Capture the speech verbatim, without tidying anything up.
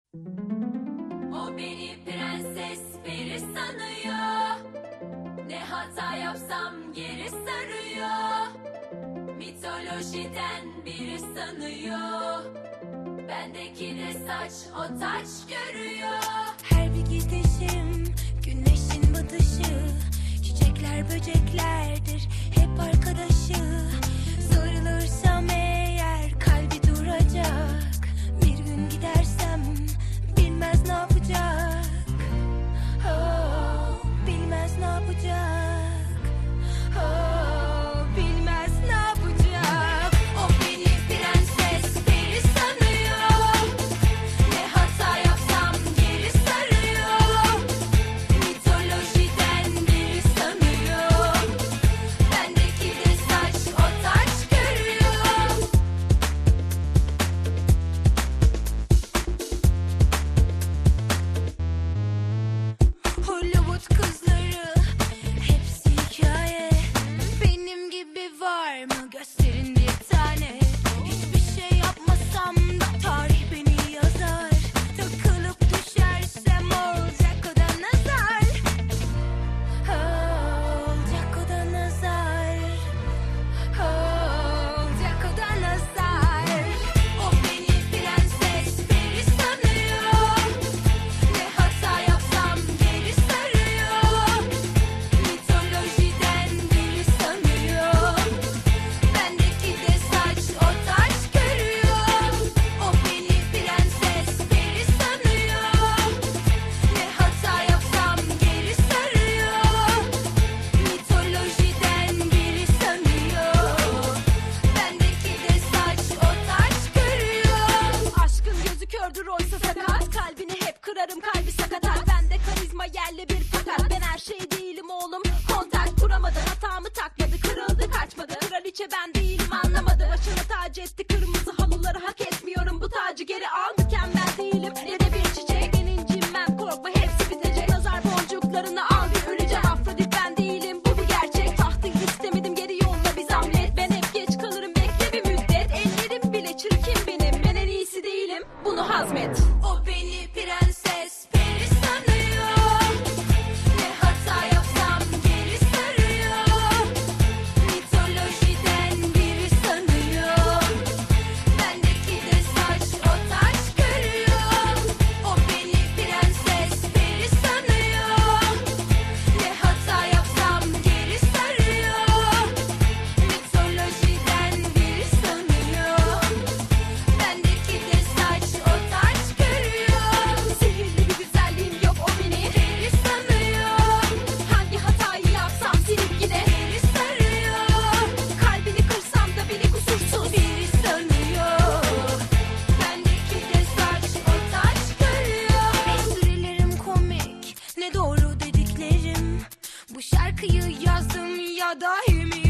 O beni prenses peri sanıyor. Ne hata yapsam geri sarıyor. Mitolojiden biri sanıyor. Bendeki de saç o taç görüyor. Her bir gidişim güneşin batışı. Çiçekler böceklerdir hep arkadaşı. Sarılırsam eğer kalbi duracak. Bir gün gidersem bilmez ne yapacak. Oh, bilmez ne yapacak. Oh, bilmez ne yapacak. O beni prenses peri sanıyor. Ne hata yapsam geri sarıyor. Mitolojiden biri sanıyor. Bendeki de saç o taç görüyor. Hollywood kızları hepsi hikaye. Benim gibi var mı gösterin bir tane. Hiçbir şey yapmasam da tarih beni yazar. Takılıp düşersem olacak o da nazar. Olacak o da nazar. Olacak o da nazar. O beni prenses peri sanıyor. Ne hata yapsam geri sarıyor. Mitolojiden biri sanıyor. Bendeki de saç o taç görüyor. O beni prenses peri sanıyor. Ne hata yapsam geri sarıyor. Mitolojiden biri sanıyor. Bendeki de saç o taç görüyor. Aşkın gözü kördür oysa sakat. Kalbini hep kırarım kalbi sakatat. Bende karizma yerli bir fakat. Ben her şey değilim oğlum. Kontak kuramadı, hatamı takmadı, kırıldı kaçmadı. Kraliçe ben değilim anlamadı. Başına tac etti kırmızı halıları, hak etmiyorum bu tacı geri al. Mükemmel değilim ne de bir çiçek. Ben incinmem korkma hepsi bitecek. Nazar boncuklarını al bir öleceğim. Afrodit ben değilim bu bir gerçek. Tahtı istemedim geri yolla bir zahmet. Ben hep geç kalırım bekle bir müddet. Ellerim bile çirkin benim, ben en iyisi değilim bunu hazmet. O beni prenses peri sanıyor. Ne hata yapsam geri sarıyor. Mitolojiden biri sanıyor. Bendeki de saç o taç görüyor. O beni prenses peri sanıyor. Ne hata yapsam geri sarıyor. Mitolojiden biri sanıyor. Bendeki de saç o taç görüyor. Sihirli bir güzelliğim yok o beni Peri sanıyor. Hangi hatayı yapsam silip yine Peri sarıyor. kalbini kırsam da beni kusursuz. Biri sanıyor. Bendeki de saç o taç görüyor. Esprilerim komik ne doğru dediklerim. Bu şarkıyı yazdım ya dahi mi